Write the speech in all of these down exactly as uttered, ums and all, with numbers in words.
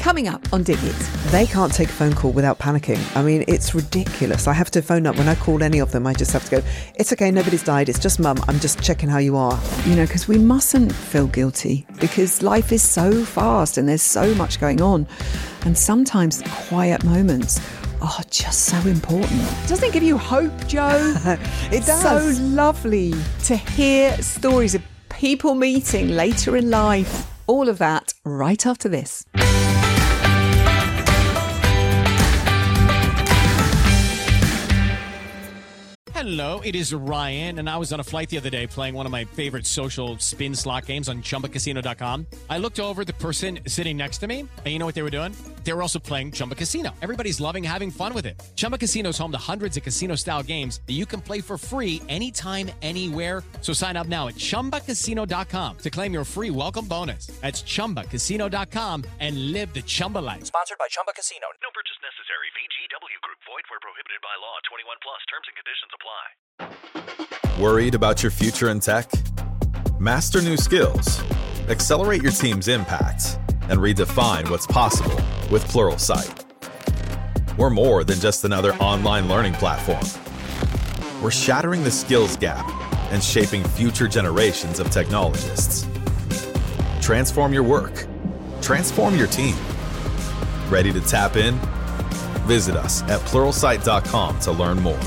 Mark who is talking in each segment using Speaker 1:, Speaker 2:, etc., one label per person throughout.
Speaker 1: Coming up on Dig It.
Speaker 2: They can't take a phone call without panicking. I mean, it's ridiculous. I have to phone up. When I call any of them, I just have to go, it's okay, nobody's died. It's just mum. I'm just checking how you are.
Speaker 1: You know, because we mustn't feel guilty because life is so fast and there's so much going on. And sometimes the quiet moments are just so important. Doesn't it give you hope, Joe?
Speaker 2: It does.
Speaker 1: So lovely to hear stories of people meeting later in life. All of that right after this.
Speaker 3: Hello, it is Ryan, and I was on a flight the other day playing one of my favorite social spin slot games on Chumba Casino dot com. I looked over at the person sitting next to me, and you know what they were doing? They were also playing Chumba Casino. Everybody's loving having fun with it. Chumba Casino is home to hundreds of casino-style games that you can play for free anytime, anywhere. So sign up now at Chumba Casino dot com to claim your free welcome bonus. That's Chumba Casino dot com and live the Chumba life.
Speaker 4: Sponsored by Chumba Casino.
Speaker 5: No purchase necessary. V G W Group. Void where prohibited by law. twenty-one plus. Terms and conditions apply.
Speaker 6: Worried about your future in tech? Master new skills, accelerate your team's impact, and redefine what's possible with Pluralsight. We're more than just another online learning platform. We're shattering the skills gap and shaping future generations of technologists. Transform your work. Transform your team. Ready to tap in? Visit us at pluralsight dot com to learn more.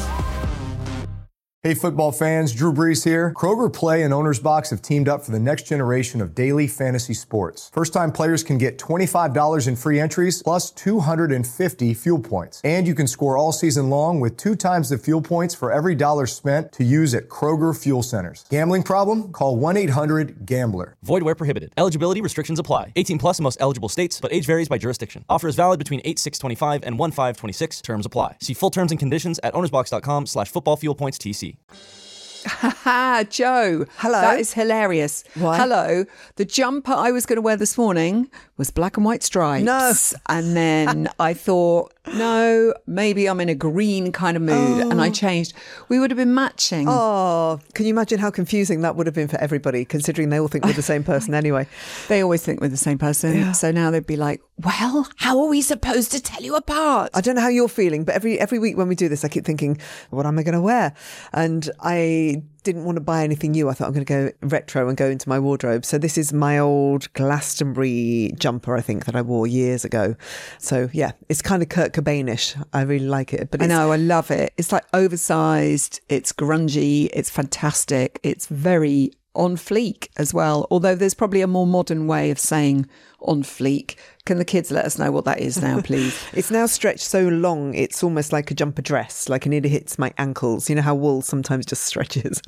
Speaker 7: Hey football fans, Drew Brees here. Kroger Play and Owner's Box have teamed up for the next generation of daily fantasy sports. First-time players can get twenty-five dollars in free entries plus two hundred fifty fuel points. And you can score all season long with two times the fuel points for every dollar spent to use at Kroger Fuel Centers. Gambling problem? Call one eight hundred gambler.
Speaker 4: Void where prohibited. Eligibility restrictions apply. eighteen plus in most eligible states, but age varies by jurisdiction. Offer is valid between eight six twenty-five and one five twenty-six. Terms apply. See full terms and conditions at ownersbox.com slash football fuel points TC.
Speaker 1: Haha, Joe.
Speaker 2: Hello.
Speaker 1: That is hilarious.
Speaker 2: Why?
Speaker 1: Hello. The jumper I was going to wear this morning was black and white stripes.
Speaker 2: No.
Speaker 1: And then I thought, no, maybe I'm in a green kind of mood.
Speaker 2: Oh.
Speaker 1: And I changed. We would have been matching.
Speaker 2: Oh, can you imagine how confusing that would have been for everybody, considering they all think we're the same person anyway?
Speaker 1: They always think we're the same person.
Speaker 2: Yeah.
Speaker 1: So now they'd be like, well, how are we supposed to tell you apart?
Speaker 2: I don't know how you're feeling, but every every week when we do this, I keep thinking, what am I going to wear? And I didn't want to buy anything new. I thought I'm going to go retro and go into my wardrobe. So this is my old Glastonbury jumper, I think, that I wore years ago. So yeah, it's kind of Kurt Cobain-ish. I really like it. But
Speaker 1: I
Speaker 2: it's,
Speaker 1: know, I love it. It's like oversized, it's grungy, it's fantastic, it's very on fleek as well. Although there's probably a more modern way of saying on fleek. Can the kids let us know what that is now, please?
Speaker 2: It's now stretched so long, it's almost like a jumper dress, like it nearly hits my ankles. You know how wool sometimes just stretches.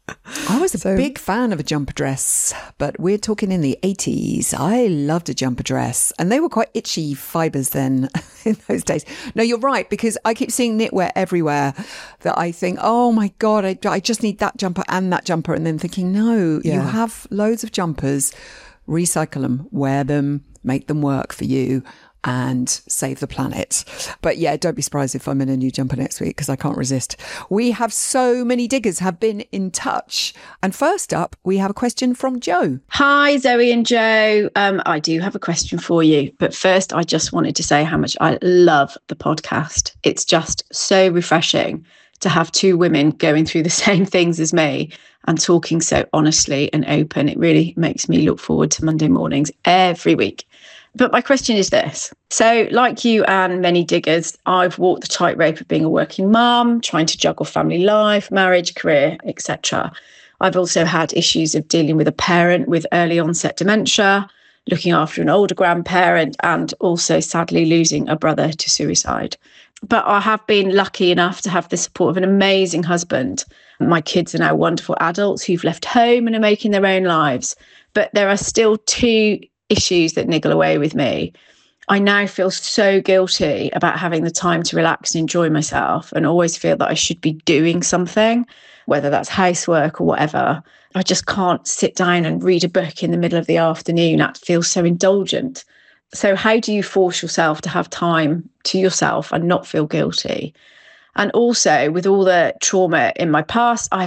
Speaker 1: I was a
Speaker 2: So-
Speaker 1: big fan of a jumper dress, but we're talking in the eighties. I loved a jumper dress, and they were quite itchy fibres then in those days. No, you're right, because I keep seeing knitwear everywhere that I think, oh my God, I, I just need that jumper and that jumper. And then thinking, no, you
Speaker 2: Yeah.
Speaker 1: have loads of jumpers, recycle them, wear them, make them work for you and save the planet. But yeah, don't be surprised if I'm in a new jumper next week because I can't resist. We have so many diggers have been in touch. And first up, we have a question from Joe.
Speaker 8: Hi, Zoe and Joe. Um, I do have a question for you. But first, I just wanted to say how much I love the podcast. It's just so refreshing to have two women going through the same things as me and talking so honestly and open. It really makes me look forward to Monday mornings every week. But my question is this. So like you and many diggers, I've walked the tightrope of being a working mum, trying to juggle family life, marriage, career, et cetera. I've also had issues of dealing with a parent with early onset dementia, looking after an older grandparent, and also sadly losing a brother to suicide. But I have been lucky enough to have the support of an amazing husband. My kids are now wonderful adults who've left home and are making their own lives. But there are still two issues that niggle away with me. I now feel so guilty about having the time to relax and enjoy myself, and always feel that I should be doing something, whether that's housework or whatever. I just can't sit down and read a book in the middle of the afternoon. That feels so indulgent. So how do you force yourself to have time to yourself and not feel guilty? And also, with all the trauma in my past, I have a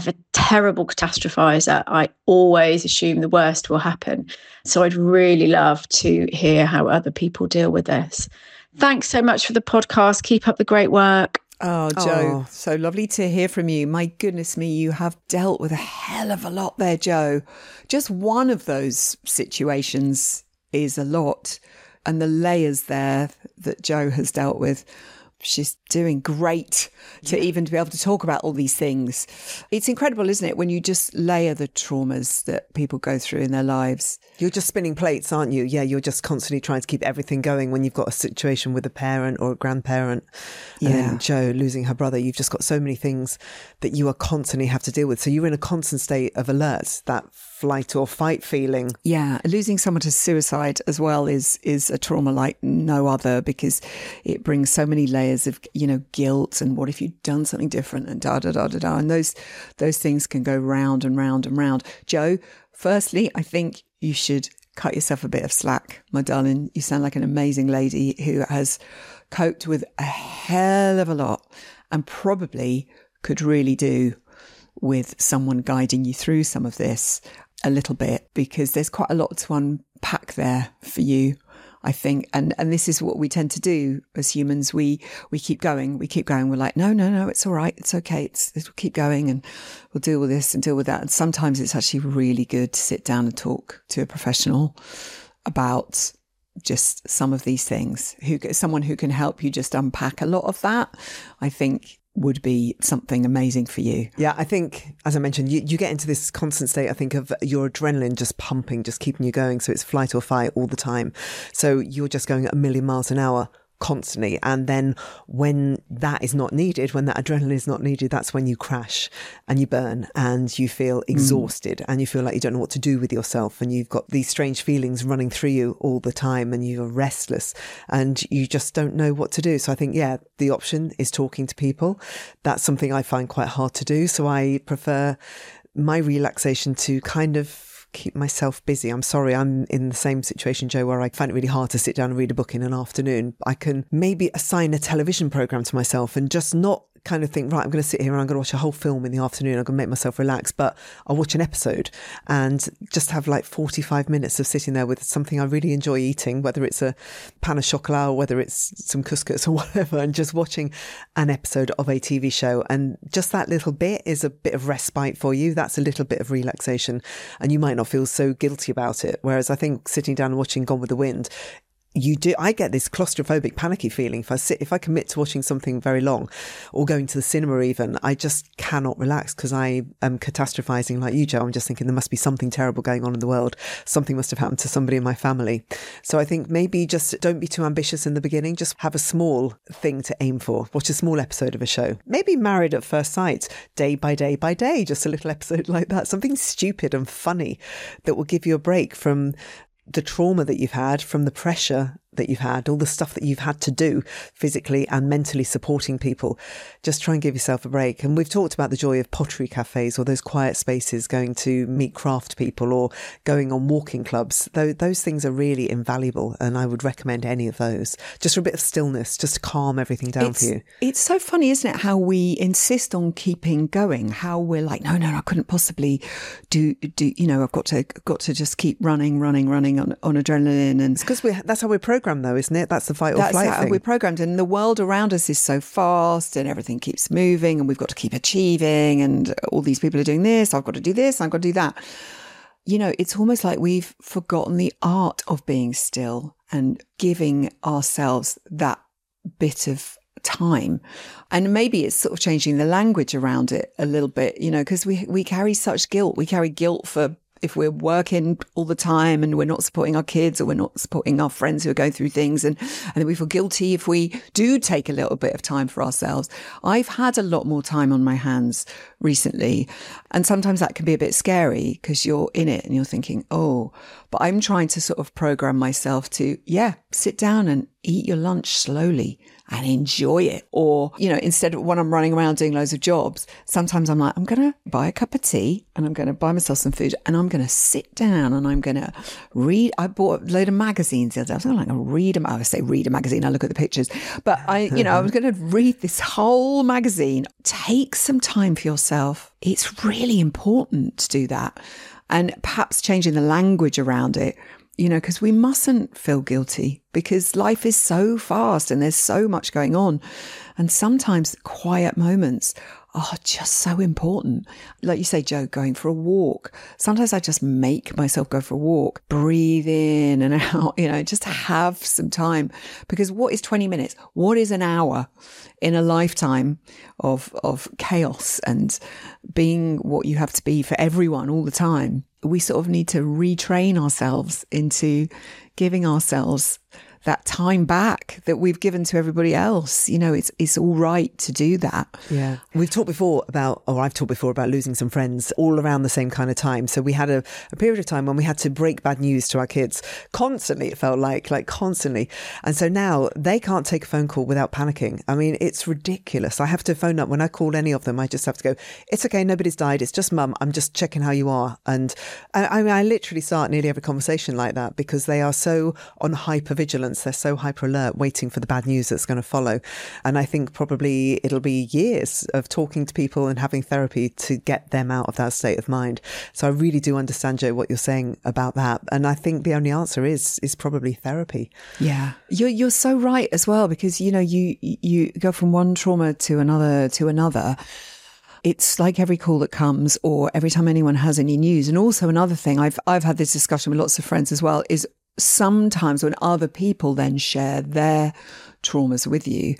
Speaker 8: terrible catastrophizer. I always assume the worst will happen. So I'd really love to hear how other people deal with this. Thanks so much for the podcast. Keep up the great work.
Speaker 1: Oh, Joe,
Speaker 2: Oh.
Speaker 1: so lovely to hear from you. My goodness me, you have dealt with a hell of a lot there, Joe. Just one of those situations is a lot. And the layers there that Joe has dealt with, she's doing great to even to be able to talk about all these things. It's incredible, isn't it, when you just layer the traumas that people go through in their lives.
Speaker 2: You're just spinning plates, aren't you? Yeah, you're just constantly trying to keep everything going when you've got a situation with a parent or a grandparent. And
Speaker 1: Yeah.
Speaker 2: then Joe losing her brother. You've just got so many things that you are constantly have to deal with. So you're in a constant state of alert, that flight or fight feeling.
Speaker 1: Yeah, losing someone to suicide as well is is a trauma like no other, because it brings so many layers of, you know, guilt and what if you'd done something different and da da da da da, and those those things can go round and round and round. Joe, firstly, I think you should cut yourself a bit of slack, my darling. You sound like an amazing lady who has coped with a hell of a lot and probably could really do with someone guiding you through some of this a little bit, because there's quite a lot to unpack there for you, I think. And and this is what we tend to do as humans. We we keep going, we keep going. We're like, no, no, no, it's all right. It's okay. It's, it'll keep going and we'll deal with this and deal with that. And sometimes it's actually really good to sit down and talk to a professional about just some of these things, who someone who can help you just unpack a lot of that, I think would be something amazing for you.
Speaker 2: Yeah, I think, as I mentioned, you, you get into this constant state, I think, of your adrenaline just pumping, just keeping you going. So it's flight or fight all the time. So you're just going at a million miles an hour constantly. And then when that is not needed, when that adrenaline is not needed, that's when you crash and you burn and you feel exhausted mm. and you feel like you don't know what to do with yourself. And you've got these strange feelings running through you all the time and you're restless and you just don't know what to do. So I think, yeah, the option is talking to people. That's something I find quite hard to do. So I prefer my relaxation to kind of keep myself busy. I'm sorry, I'm in the same situation, Joe, where I find it really hard to sit down and read a book in an afternoon. I can maybe assign a television program to myself and just not kind of think, right, I'm going to sit here and I'm going to watch a whole film in the afternoon. I'm going to make myself relax, but I'll watch an episode and just have like forty-five minutes of sitting there with something I really enjoy eating, whether it's a pan of chocolat or whether it's some couscous or whatever, and just watching an episode of a T V show. And just that little bit is a bit of respite for you. That's a little bit of relaxation and you might not feel so guilty about it. Whereas I think sitting down and watching Gone with the Wind, you do, I get this claustrophobic, panicky feeling. If I sit, if I commit to watching something very long or going to the cinema even, I just cannot relax because I am catastrophizing like you, Joe. I'm just thinking there must be something terrible going on in the world. Something must have happened to somebody in my family. So I think maybe just don't be too ambitious in the beginning. Just have a small thing to aim for. Watch a small episode of a show. Maybe Married at First Sight, day by day by day, just a little episode like that. Something stupid and funny that will give you a break from the trauma that you've had, from the pressure that you've had, all the stuff that you've had to do physically and mentally supporting people. Just try and give yourself a break. And we've talked about the joy of pottery cafes or those quiet spaces, going to meet craft people or going on walking clubs. Those, those things are really invaluable. And I would recommend any of those just for a bit of stillness, just to calm everything down
Speaker 1: it's,
Speaker 2: for you.
Speaker 1: It's so funny, isn't it? How we insist on keeping going, how we're like, no, no, no I couldn't possibly do, do, you know, I've got to, got to just keep running, running, running on, on adrenaline. And
Speaker 2: it's because we that's how we're programmed though, isn't it? That's the fight or
Speaker 1: that's
Speaker 2: flight
Speaker 1: how
Speaker 2: thing.
Speaker 1: We're programmed, and the world around us is so fast and everything keeps moving and we've got to keep achieving and all these people are doing this, I've got to do this, I've got to do that. You know, it's almost like we've forgotten the art of being still and giving ourselves that bit of time. And maybe it's sort of changing the language around it a little bit, you know, because we we carry such guilt. We carry guilt for if we're working all the time and we're not supporting our kids or we're not supporting our friends who are going through things, and, and then we feel guilty if we do take a little bit of time for ourselves. I've had a lot more time on my hands recently, and sometimes that can be a bit scary because you're in it and you're thinking, oh, but I'm trying to sort of program myself to, yeah, sit down and eat your lunch slowly and enjoy it. Or, you know, instead of when I'm running around doing loads of jobs, sometimes I'm like, I'm going to buy a cup of tea and I'm going to buy myself some food and I'm going to sit down and I'm going to read. I bought a load of magazines the other day. I was going to like read them. I would say read a magazine. I look at the pictures, but I, you know, I was going to read this whole magazine. Take some time for yourself. It's really important to do that. And perhaps changing the language around it, you know, because we mustn't feel guilty because life is so fast and there's so much going on. And sometimes quiet moments are just so important. Like you say, Joe, going for a walk. Sometimes I just make myself go for a walk, breathe in and out, you know, just have some time. Because what is twenty minutes? What is an hour in a lifetime of, of chaos and being what you have to be for everyone all the time? We sort of need to retrain ourselves into giving ourselves that time back that we've given to everybody else. You know, it's it's all right to do that.
Speaker 2: Yeah. We've talked before about, or I've talked before about losing some friends all around the same kind of time. So we had a, a period of time when we had to break bad news to our kids constantly. It felt like, like constantly. And so now they can't take a phone call without panicking. I mean, it's ridiculous. I have to phone up when I call any of them. I just have to go, it's okay. Nobody's died. It's just mum. I'm just checking how you are. And I, I mean, I literally start nearly every conversation like that because they are so on hypervigilance. They're so hyper alert, waiting for the bad news that's going to follow. And I think probably it'll be years of talking to people and having therapy to get them out of that state of mind. So I really do understand, Joe, what you're saying about that. And I think the only answer is is probably therapy.
Speaker 1: Yeah, you're you're so right as well, because you know you you go from one trauma to another to another. It's like every call that comes or every time anyone has any news. And also another thing, I've I've had this discussion with lots of friends as well, is sometimes when other people then share their traumas with you,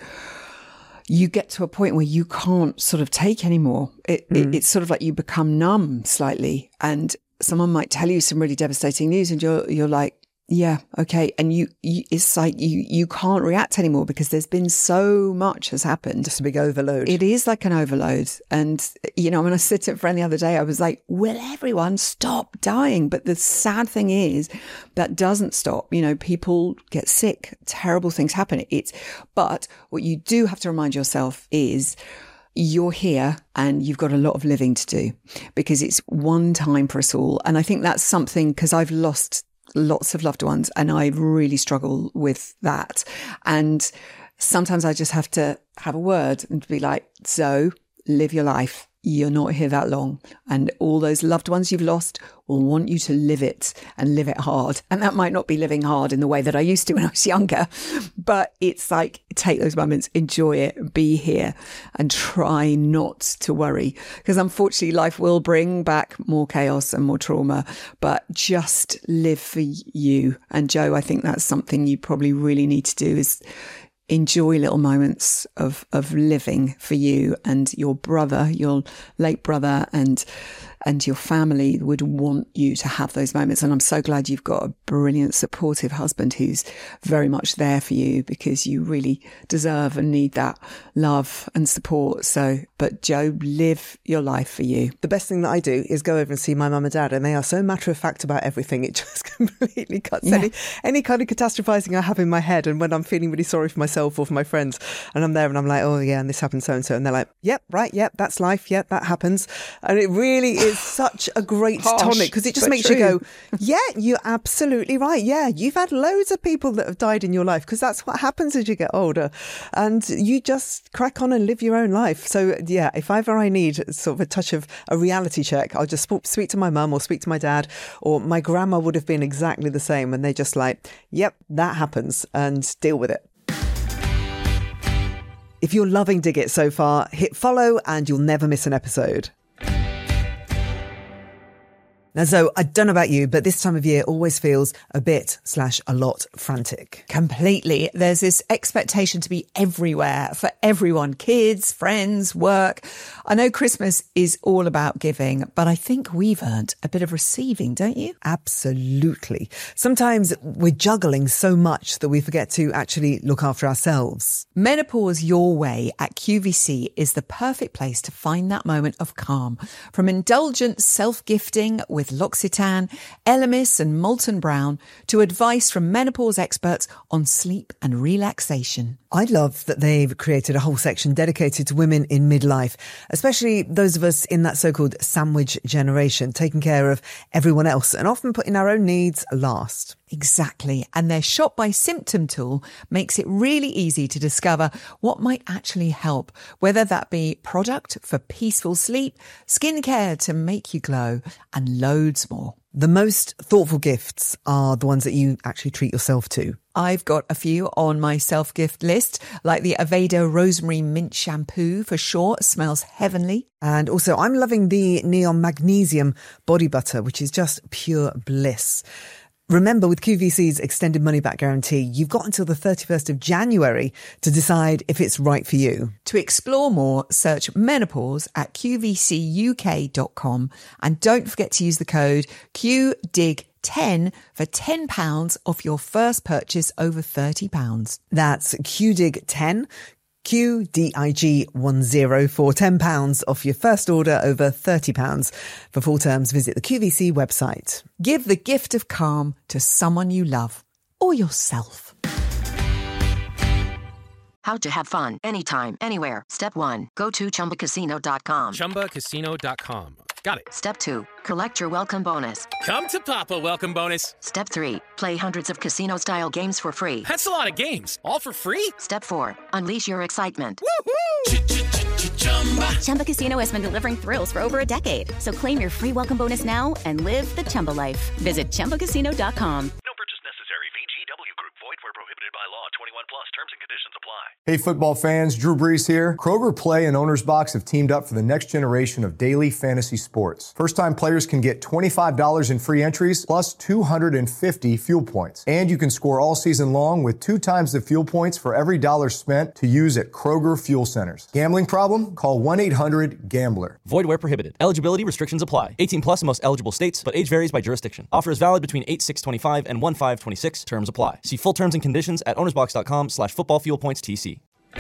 Speaker 1: you get to a point where you can't sort of take anymore. It, mm. it, it's sort of like you become numb slightly, and someone might tell you some really devastating news and you're, you're like, yeah, okay. And you, you, it's like you, you can't react anymore because there's been so much has happened.
Speaker 2: Just a big overload.
Speaker 1: It is like an overload. And, you know, when I said to a friend the other day, I was like, will everyone stop dying? But the sad thing is that doesn't stop. You know, people get sick, terrible things happen. It's, but what you do have to remind yourself is you're here and you've got a lot of living to do because it's one time for us all. And I think that's something, because I've lost lots of loved ones and I really struggle with that. And sometimes I just have to have a word and be like, so live your life. You're not here that long. And all those loved ones you've lost will want you to live it and live it hard. And that might not be living hard in the way that I used to when I was younger, but it's like, take those moments, enjoy it, be here and try not to worry. Because unfortunately life will bring back more chaos and more trauma, but just live for you. And Joe, I think that's something you probably really need to do, is enjoy little moments of, of living for you and your brother, your late brother, and and your family would want you to have those moments. And I'm so glad you've got a brilliant, supportive husband who's very much there for you, because you really deserve and need that love and support. So, but Joe, live your life for you.
Speaker 2: The best thing that I do is go over and see my mum and dad, and they are so matter of fact about everything. It just completely cuts yeah. any, any kind of catastrophizing I have in my head. And when I'm feeling really sorry for myself or for my friends, and I'm there and I'm like, oh yeah, and this happened so and so, and they're like, yep, right, yep, that's life, yep, that happens. And it really is such a great
Speaker 1: Harsh,
Speaker 2: tonic, because it just makes
Speaker 1: true.
Speaker 2: you go, yeah, you're absolutely right. Yeah, you've had loads of people that have died in your life, because that's what happens as you get older, and you just crack on and live your own life. So yeah, if ever I need sort of a touch of a reality check, I'll just speak to my mum or speak to my dad, or my grandma would have been exactly the same, and they're just like, yep, that happens, and deal with it. If you're loving Dig It so far, hit follow and you'll never miss an episode. Now, Zoe, I don't know about you, but this time of year always feels a bit slash a lot frantic.
Speaker 1: Completely. There's this expectation to be everywhere for everyone, kids, friends, work. I know Christmas is all about giving, but I think we've earned a bit of receiving, don't you?
Speaker 2: Absolutely. Sometimes we're juggling so much that we forget to actually look after ourselves.
Speaker 1: Menopause Your Way at Q V C is the perfect place to find that moment of calm. From indulgent self-gifting with with L'Occitane, Elemis and Molten Brown to advice from menopause experts on sleep and relaxation.
Speaker 2: I love that they've created a whole section dedicated to women in midlife, especially those of us in that so-called sandwich generation, taking care of everyone else and often putting our own needs last.
Speaker 1: Exactly. And their shop by symptom tool makes it really easy to discover what might actually help, whether that be product for peaceful sleep, skincare to make you glow, and loads more.
Speaker 2: The most thoughtful gifts are the ones that you actually treat yourself to.
Speaker 1: I've got a few on my self-gift list, like the Aveda Rosemary Mint Shampoo for sure. It smells heavenly.
Speaker 2: And also I'm loving the Neon Magnesium Body Butter, which is just pure bliss. Remember, with Q V C's extended money-back guarantee, you've got until the thirty-first of January to decide if it's right for you.
Speaker 1: To explore more, search menopause at q v c u k dot com and don't forget to use the code Q D I G ten for ten pounds off your first purchase over thirty pounds.
Speaker 2: That's Q D I G ten. Q D I G ten for ten pounds off your first order over thirty pounds. For full terms, visit the Q V C website.
Speaker 1: Give the gift of calm to someone you love or yourself.
Speaker 9: How to have fun anytime, anywhere. Step one, go to chumba casino dot com.
Speaker 10: chumba casino dot com. Got it.
Speaker 9: Step two, collect your welcome bonus.
Speaker 10: Come to Papa welcome bonus.
Speaker 9: Step three, play hundreds of casino-style games for free.
Speaker 10: That's a lot of games, all for free?
Speaker 9: Step four, unleash your excitement.
Speaker 11: Chumba Casino has been delivering thrills for over a decade. So claim your free welcome bonus now and live the Chumba life. Visit chumba casino dot com.
Speaker 5: No purchase necessary. V G W Group. Void where prohibited by law. twenty-one plus. Terms and conditions apply.
Speaker 7: Hey, football fans, Drew Brees here. Kroger Play and Owner's Box have teamed up for the next generation of daily fantasy sports. First-time players can get twenty-five dollars in free entries plus two hundred fifty fuel points. And you can score all season long with two times the fuel points for every dollar spent to use at Kroger Fuel Centers. Gambling problem? Call one eight hundred gambler.
Speaker 4: Void where prohibited. Eligibility restrictions apply. eighteen plus in most eligible states, but age varies by jurisdiction. Offer is valid between eight six twenty-five and one five twenty-six. Terms apply. See full terms and conditions at ownersbox.com slash football fuel points TC.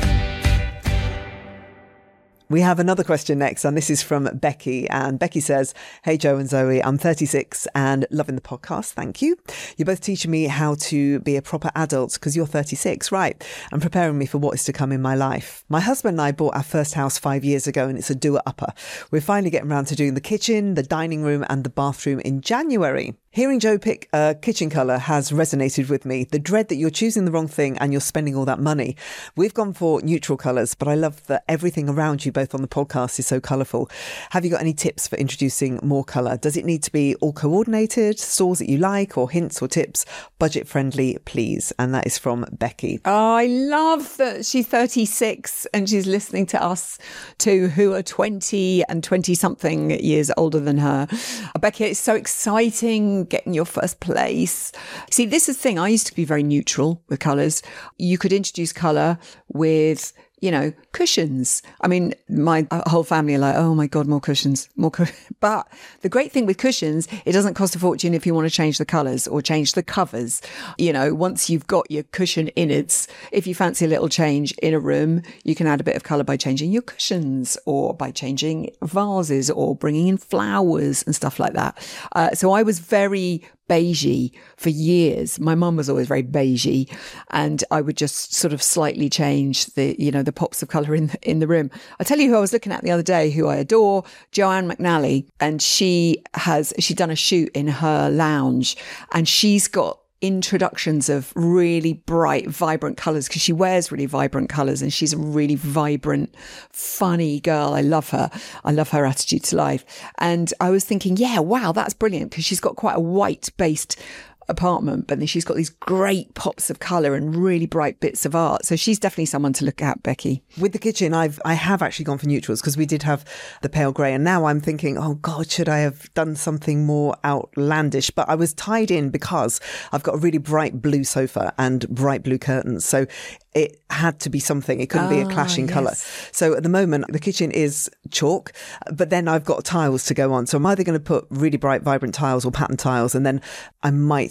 Speaker 2: We have another question next, and this is from Becky. And Becky says, hey, Joe and Zoe, I'm thirty-six and loving the podcast. Thank you. You're both teaching me how to be a proper adult because you're thirty-six, right? And preparing me for what is to come in my life. My husband and I bought our first house five years ago, and it's a doer-upper. We're finally getting around to doing the kitchen, the dining room and the bathroom in January. Hearing Joe pick a kitchen colour has resonated with me. The dread that you're choosing the wrong thing and you're spending all that money. We've gone for neutral colours, but I love that everything around you, both on the podcast, is so colourful. Have you got any tips for introducing more colour? Does it need to be all coordinated, stores that you like, or hints or tips? Budget friendly, please. And that is from Becky.
Speaker 1: Oh, I love that she's thirty-six and she's listening to us two who are twenty and twenty-something years older than her. Becky, it's so exciting getting your first place. See, this is the thing. I used to be very neutral with colours. You could introduce colour with, you know, cushions. I mean, my whole family are like, oh my God, more cushions, more cushions. But the great thing with cushions, it doesn't cost a fortune if you want to change the colours or change the covers. You know, once you've got your cushion innards, if you fancy a little change in a room, you can add a bit of colour by changing your cushions or by changing vases or bringing in flowers and stuff like that. Uh, so I was very beigey for years. My mum was always very beigey, and I would just sort of slightly change the, you know, the pops of colour in the, in the room. I tell you who I was looking at the other day, who I adore, Joanne McNally, and she has, she's done a shoot in her lounge, and she's got introductions of really bright, vibrant colours because she wears really vibrant colours and she's a really vibrant, funny girl. I love her. I love her attitude to life. And I was thinking, yeah, wow, that's brilliant because she's got quite a white-based apartment, but then she's got these great pops of colour and really bright bits of art. So she's definitely someone to look at, Becky.
Speaker 2: With the kitchen, I've I have actually gone for neutrals because we did have the pale grey, and now I'm thinking, oh God, should I have done something more outlandish? But I was tied in because I've got a really bright blue sofa and bright blue curtains. So it had to be something. It couldn't oh, be a clashing yes. colour. So at the moment, the kitchen is chalk, but then I've got tiles to go on. So I'm either going to put really bright, vibrant tiles or pattern tiles, and then I might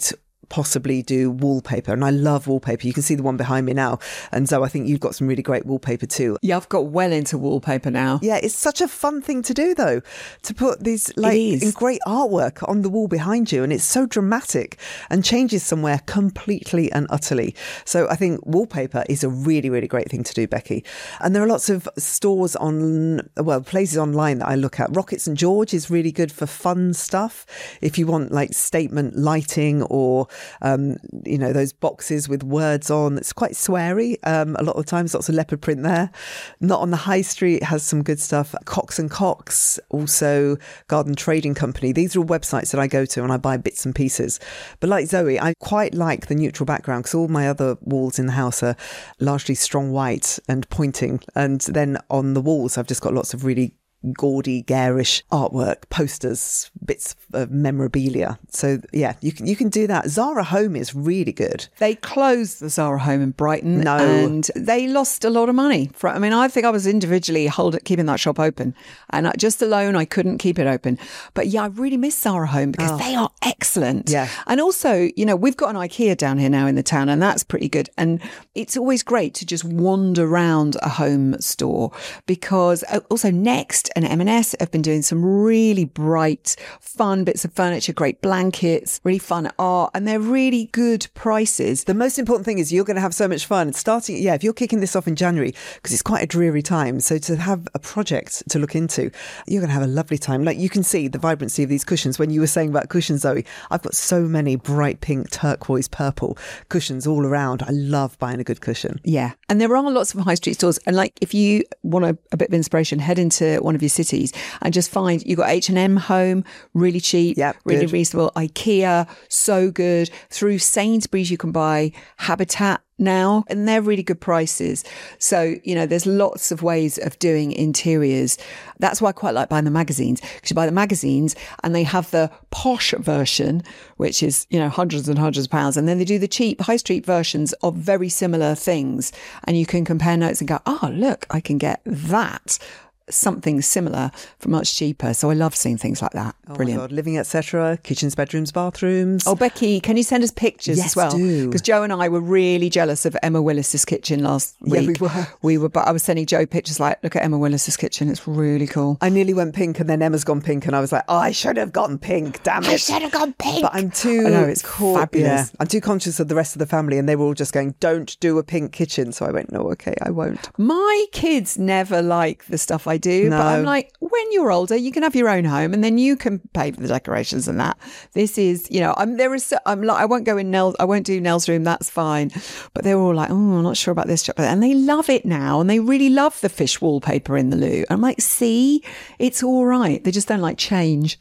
Speaker 2: possibly do wallpaper, and I love wallpaper. You can see the one behind me now, and so I think you've got some really great wallpaper too.
Speaker 1: Yeah, I've got well into wallpaper now.
Speaker 2: Yeah, it's such a fun thing to do though, to put these like in great artwork on the wall behind you, and it's so dramatic and changes somewhere completely and utterly. So I think wallpaper is a really, really great thing to do, Becky. And there are lots of stores on, well, places online that I look at. Rocket Saint George is really good for fun stuff. If you want like statement lighting or Um, you know, those boxes with words on. It's quite sweary. Um, a lot of times, lots of leopard print there. Not on the High Street has some good stuff. Cox and Cox, also Garden Trading Company. These are all websites that I go to and I buy bits and pieces. But like Zoe, I quite like the neutral background because all my other walls in the house are largely strong white and pointing. And then on the walls, I've just got lots of really gaudy, garish artwork, posters, bits of memorabilia. So yeah, you can you can do that. Zara Home is really good.
Speaker 1: They closed the Zara Home in Brighton,
Speaker 2: no.
Speaker 1: and they lost a lot of money. For, I mean, I think I was individually hold, keeping that shop open, and I, just alone I couldn't keep it open. But yeah, I really miss Zara Home because oh. they are excellent.
Speaker 2: Yeah,
Speaker 1: and also, you know, we've got an IKEA down here now in the town, and that's pretty good. And it's always great to just wander around a home store because also Next and M and S have been doing some really bright, fun bits of furniture, great blankets, really fun art, and they're really good prices.
Speaker 2: The most important thing is you're going to have so much fun. Starting, yeah, if you're kicking this off in January, because it's quite a dreary time, so to have a project to look into, you're going to have a lovely time. Like you can see the vibrancy of these cushions. When you were saying about cushions, Zoe, I've got so many bright pink, turquoise, purple cushions all around. I love buying a good cushion.
Speaker 1: Yeah, and there are lots of high street stores, and like if you want a, a bit of inspiration, head into one of your cities and just find you've got H and M Home, really cheap,
Speaker 2: yep,
Speaker 1: really
Speaker 2: good.
Speaker 1: reasonable. IKEA, so good. Through Sainsbury's, you can buy Habitat now, and they're really good prices. So, you know, there's lots of ways of doing interiors. That's why I quite like buying the magazines, because you buy the magazines and they have the posh version, which is, you know, hundreds and hundreds of pounds. And then they do the cheap high street versions of very similar things. And you can compare notes and go, oh, look, I can get that. Something similar for much cheaper. So I love seeing things like that.
Speaker 2: Oh
Speaker 1: Brilliant.
Speaker 2: My God. Living, et cetera. Kitchens, bedrooms, bathrooms.
Speaker 1: Oh, Becky, can you send us pictures
Speaker 2: yes,
Speaker 1: as well?
Speaker 2: do.
Speaker 1: Because Joe and I were really jealous of Emma Willis's kitchen last week.
Speaker 2: Yeah, we were.
Speaker 1: We were, but I was sending Joe pictures like, look at Emma Willis's kitchen. It's really cool.
Speaker 2: I nearly went pink and then Emma's gone pink and I was like, oh, I should have gone pink. Damn it.
Speaker 1: I should have gone pink.
Speaker 2: But I'm too...
Speaker 1: I know, it's
Speaker 2: cool.
Speaker 1: fabulous.
Speaker 2: Yeah, I'm too conscious of the rest of the family and they were all just going, don't do a pink kitchen. So I went, no, okay, I won't.
Speaker 1: My kids never like the stuff I do,
Speaker 2: No.
Speaker 1: but I'm like, when you're older, you can have your own home and then you can pay for the decorations and that. This is, you know, I'm there is, I'm like, I won't go in Nell, I won't do Nell's room. That's fine. But they were all like, oh, I'm not sure about this job. And they love it now. And they really love the fish wallpaper in the loo. I'm like, see, it's all right. They just don't like change.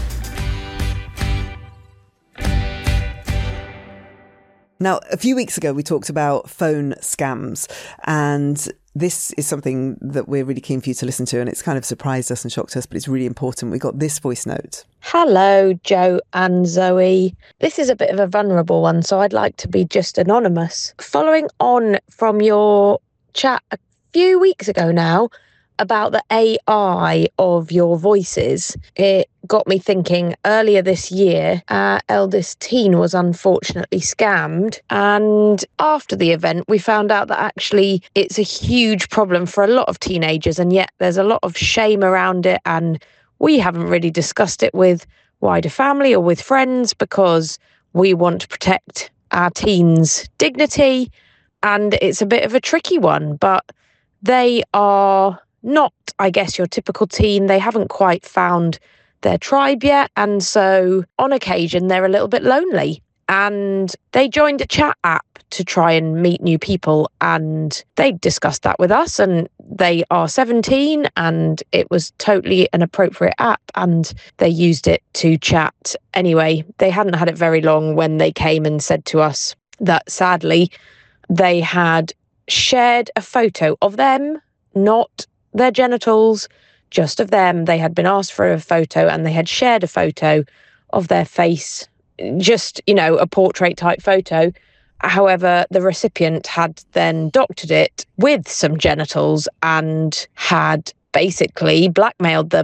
Speaker 2: Now, a few weeks ago, we talked about phone scams, and this is something that we're really keen for you to listen to, and it's kind of surprised us and shocked us, but it's really important. We got this voice note.
Speaker 12: Hello, Joe and Zoe. This is a bit of a vulnerable one, so I'd like to be just anonymous. Following on from your chat a few weeks ago now about the A I of your voices, it got me thinking. Earlier this year, our eldest teen was unfortunately scammed, and after the event we found out that actually it's a huge problem for a lot of teenagers, and yet there's a lot of shame around it, and we haven't really discussed it with wider family or with friends because we want to protect our teens' dignity, and it's a bit of a tricky one. But they are not, I guess, your typical teen. They haven't quite found their tribe yet. And so on occasion, they're a little bit lonely. And they joined a chat app to try and meet new people. And they discussed that with us. And they are seventeen and it was totally an appropriate app. And they used it to chat. Anyway, they hadn't had it very long when they came and said to us that sadly, they had shared a photo of them, not their genitals, just of them. They had been asked for a photo and they had shared a photo of their face, just, you know, a portrait type photo. However, the recipient had then doctored it with some genitals and had basically blackmailed them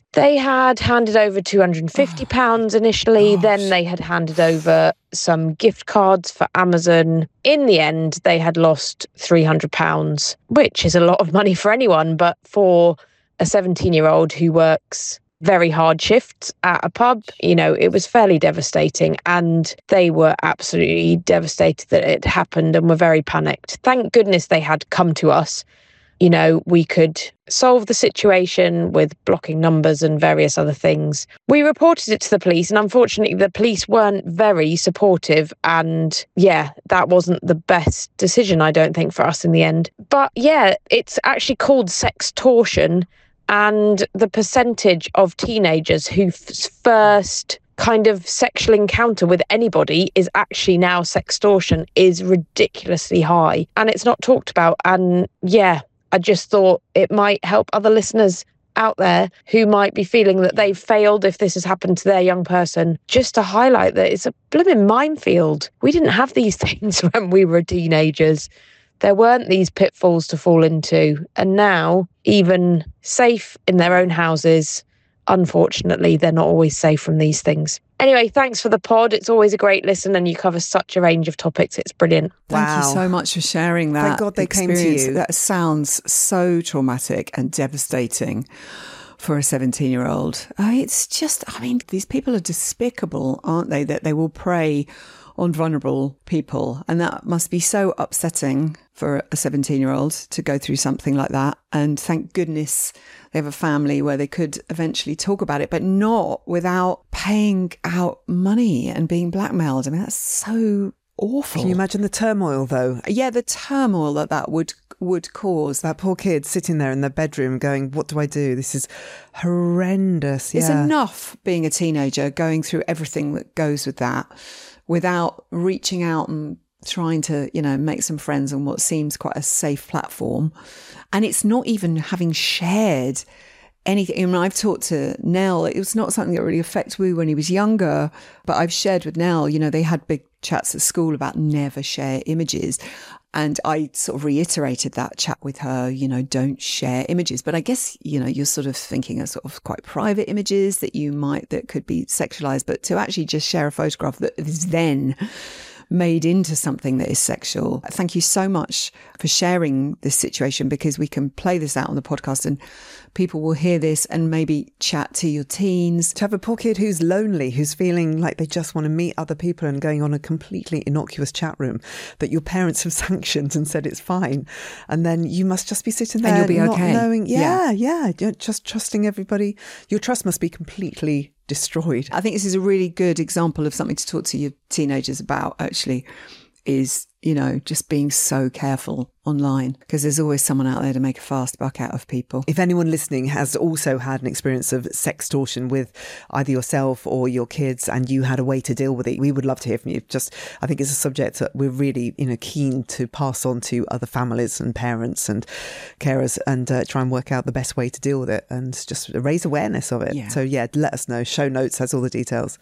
Speaker 12: They had handed over two hundred fifty pounds initially.
Speaker 1: Gosh.
Speaker 12: Then they had handed over some gift cards for Amazon. In the end, they had lost three hundred pounds, which is a lot of money for anyone. But for a seventeen-year-old who works very hard shifts at a pub, you know, it was fairly devastating. And they were absolutely devastated that it happened and were very panicked. Thank goodness they had come to us. You know, we could solve the situation with blocking numbers and various other things. We reported it to the police, and unfortunately the police weren't very supportive. And yeah, that wasn't the best decision, I don't think, for us in the end. But yeah, it's actually called sextortion. And the percentage of teenagers who first kind of sexual encounter with anybody is actually now sextortion is ridiculously high. And it's not talked about. And yeah, I just thought it might help other listeners out there who might be feeling that they've failed if this has happened to their young person, just to highlight that it's a blooming minefield. We didn't have these things when we were teenagers. There weren't these pitfalls to fall into. And now, even safe in their own houses, unfortunately, they're not always safe from these things. Anyway, thanks for the pod. It's always a great listen and you cover such a range of topics. It's brilliant.
Speaker 1: Thank
Speaker 2: Wow.
Speaker 1: you so much for sharing that.
Speaker 2: Thank God they came to
Speaker 1: experience.
Speaker 2: you.
Speaker 1: That sounds so traumatic and devastating for a seventeen-year-old. Uh, it's just, I mean, these people are despicable, aren't they? That they will prey on vulnerable people. And that must be so upsetting for a seventeen-year-old to go through something like that. And thank goodness they have a family where they could eventually talk about it, but not without paying out money and being blackmailed. I mean, that's so awful.
Speaker 2: Can you imagine the turmoil, though?
Speaker 1: Yeah, the turmoil that that would would cause.
Speaker 2: That poor kid sitting there in their bedroom going, what do I do? This is horrendous.
Speaker 1: It's
Speaker 2: Yeah.
Speaker 1: enough being a teenager, going through everything that goes with that, without reaching out and trying to, you know, make some friends on what seems quite a safe platform. And it's not even having shared anything. I mean, I've talked to Nell. It was not something that really affected Wu when he was younger, but I've shared with Nell, you know, they had big chats at school about never share images. And I sort of reiterated that chat with her, you know, don't share images. But I guess, you know, you're sort of thinking of sort of quite private images that you might, that could be sexualized, but to actually just share a photograph that is then made into something that is sexual. Thank you so much for sharing this situation, because we can play this out on the podcast and people will hear this and maybe chat to your teens.
Speaker 2: To have a poor kid who's lonely, who's feeling like they just want to meet other people and going on a completely innocuous chat room that your parents have sanctioned and said it's fine. And then you must just be sitting there
Speaker 1: And you'll be
Speaker 2: not
Speaker 1: okay.
Speaker 2: knowing, yeah,
Speaker 1: Yeah.
Speaker 2: yeah, you're just trusting everybody. Your trust must be completely destroyed.
Speaker 1: I think this is a really good example of something to talk to your teenagers about, actually, is, you know, just being so careful online, because there's always someone out there to make a fast buck out of people.
Speaker 2: If anyone listening has also had an experience of sextortion with either yourself or your kids and you had a way to deal with it, we would love to hear from you. Just, I think it's a subject that we're really, you know, keen to pass on to other families and parents and carers and uh, try and work out the best way to deal with it and just raise awareness of it.
Speaker 1: Yeah.
Speaker 2: So yeah, let us know. Show notes has all the details.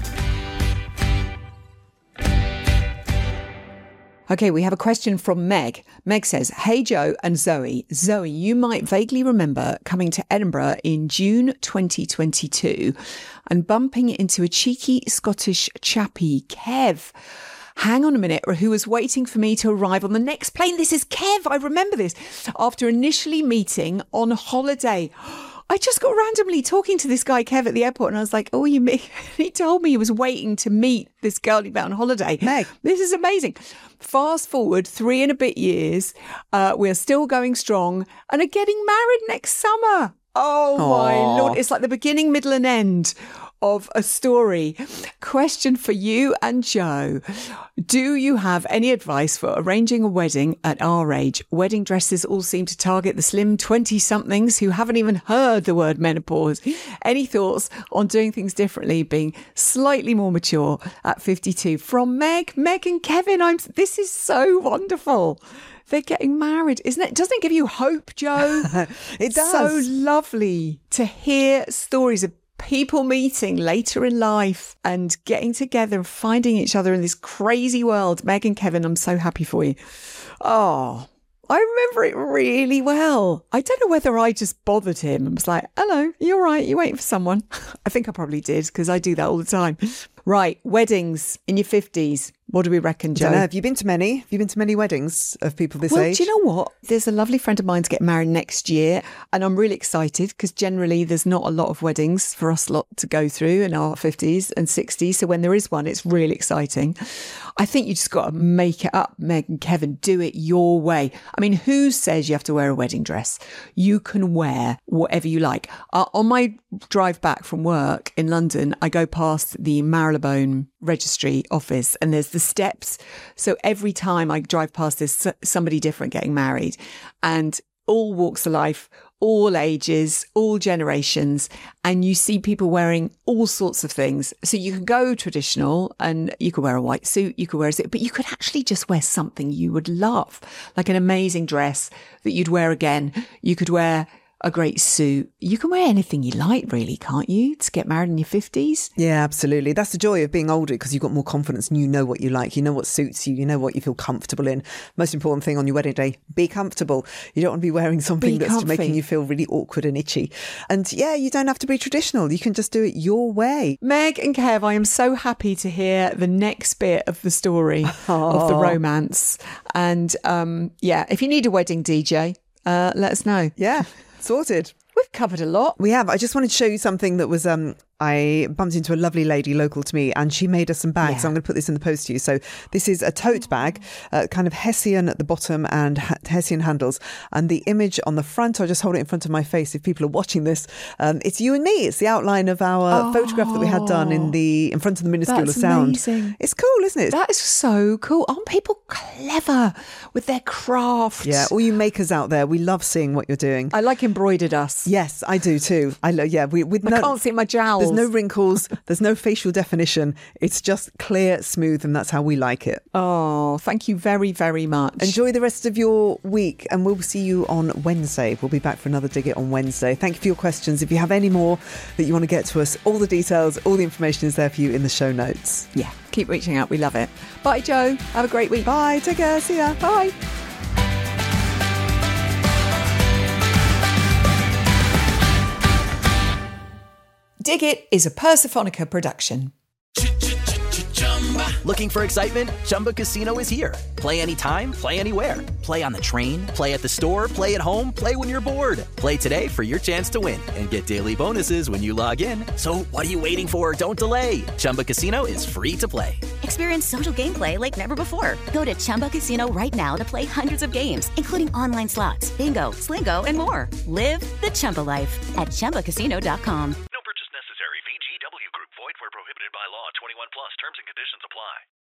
Speaker 1: Okay, we have a question from Meg. Meg says, hey, Joe and Zoe. Zoe, you might vaguely remember coming to Edinburgh in June twenty twenty-two and bumping into a cheeky Scottish chappie, Kev. Hang on a minute, who was waiting for me to arrive on the next plane. This is Kev. I remember this. After initially meeting on holiday. I just got randomly talking to this guy, Kev, at the airport, and I was like, oh, you meet? He told me he was waiting to meet this girl he met on holiday.
Speaker 2: Meg.
Speaker 1: This is amazing. Fast forward three and a bit years, uh, we're still going strong and are getting married next summer. Oh, my
Speaker 2: Aww.
Speaker 1: Lord. It's like the beginning, middle and end of a story. Question for you and Joe. Do you have any advice for arranging a wedding at our age? Wedding dresses all seem to target the slim twenty-somethings who haven't even heard the word menopause. Any thoughts on doing things differently, being slightly more mature at fifty-two? From Meg, Meg and Kevin. I'm. This is so wonderful. They're getting married, isn't it? Doesn't it give you hope, Joe?
Speaker 2: It does.
Speaker 1: So lovely to hear stories of people meeting later in life and getting together and finding each other in this crazy world. Meg and Kevin, I'm so happy for you. Oh, I remember it really well. I don't know whether I just bothered him and was like, hello, you all right? You waiting for someone? I think I probably did because I do that all the time. Right, weddings in your fifties. What do we reckon, Joe?
Speaker 2: I don't know. Have you been to many? Have you been to many weddings of people this
Speaker 1: well,
Speaker 2: age?
Speaker 1: Do you know what? There's a lovely friend of mine to get married next year, and I'm really excited because generally there's not a lot of weddings for us lot to go through in our fifties and sixties. So when there is one, it's really exciting. I think you just got to make it up, Meg and Kevin. Do it your way. I mean, who says you have to wear a wedding dress? You can wear whatever you like. Uh, on my drive back from work in London, I go past the Marylebone registry office and there's the steps. So every time I drive past, there's somebody different getting married, and all walks of life, all ages, all generations. And you see people wearing all sorts of things. So you can go traditional and you could wear a white suit, you could wear a suit, but you could actually just wear something you would love, like an amazing dress that you'd wear again. You could wear a great suit. You can wear anything you like, really, can't you, to get married in your fifties?
Speaker 2: Yeah, absolutely. That's the joy of being older, because you've got more confidence and you know what you like. You know what suits you. You know what you feel comfortable in. Most important thing on your wedding day, be comfortable. You don't want to be wearing something
Speaker 1: Be
Speaker 2: that's
Speaker 1: comfy.
Speaker 2: making you feel really awkward and itchy. And yeah, you don't have to be traditional. You can just do it your way.
Speaker 1: Meg and Kev, I am so happy to hear the next bit of the story of the romance. And um, yeah, if you need a wedding D J, uh, let us know.
Speaker 2: Yeah. Sorted.
Speaker 1: We've covered a lot.
Speaker 2: We have. I just wanted to show you something that was, um, I bumped into a lovely lady local to me and she made us some bags.
Speaker 1: Yeah.
Speaker 2: So I'm going to put this in the post to you. So this is a tote bag, uh, kind of Hessian at the bottom and ha- Hessian handles. And the image on the front, I'll just hold it in front of my face if people are watching this. Um, it's you and me. It's the outline of our
Speaker 1: Oh,
Speaker 2: photograph that we had done in the in front of the Minuscule
Speaker 1: that's
Speaker 2: Sound.
Speaker 1: amazing.
Speaker 2: It's cool, isn't it?
Speaker 1: That is so cool. Aren't people clever with their craft?
Speaker 2: Yeah, all you makers out there, we love seeing what you're doing.
Speaker 1: I like embroidered us.
Speaker 2: Yes, I do too. I lo- yeah, we with
Speaker 1: I
Speaker 2: no,
Speaker 1: can't see my jowls.
Speaker 2: There's no wrinkles. There's no facial definition. It's just clear, smooth, and that's how we like it.
Speaker 1: Oh, thank you very, very much.
Speaker 2: Enjoy the rest of your week, and we'll see you on Wednesday. We'll be back for another Dig It on Wednesday. Thank you for your questions. If you have any more that you want to get to us, all the details, all the information is there for you in the show notes.
Speaker 1: Yeah, keep reaching out. We love it. Bye, Joe. Have a great week.
Speaker 2: Bye. Take care. See ya.
Speaker 1: Bye. Dig It is a Persephonica production.
Speaker 13: Looking for excitement? Chumba Casino is here. Play anytime, play anywhere. Play on the train, play at the store, play at home, play when you're bored. Play today for your chance to win and get daily bonuses when you log in. So what are you waiting for? Don't delay. Chumba Casino is free to play.
Speaker 11: Experience social gameplay like never before. Go to Chumba Casino right now to play hundreds of games, including online slots, bingo, Slingo, and more. Live the Chumba life at Chumba Casino dot com.
Speaker 5: No purchase necessary. V G W Group. Void where prohibited by law. twenty-one plus. Terms and conditions apply.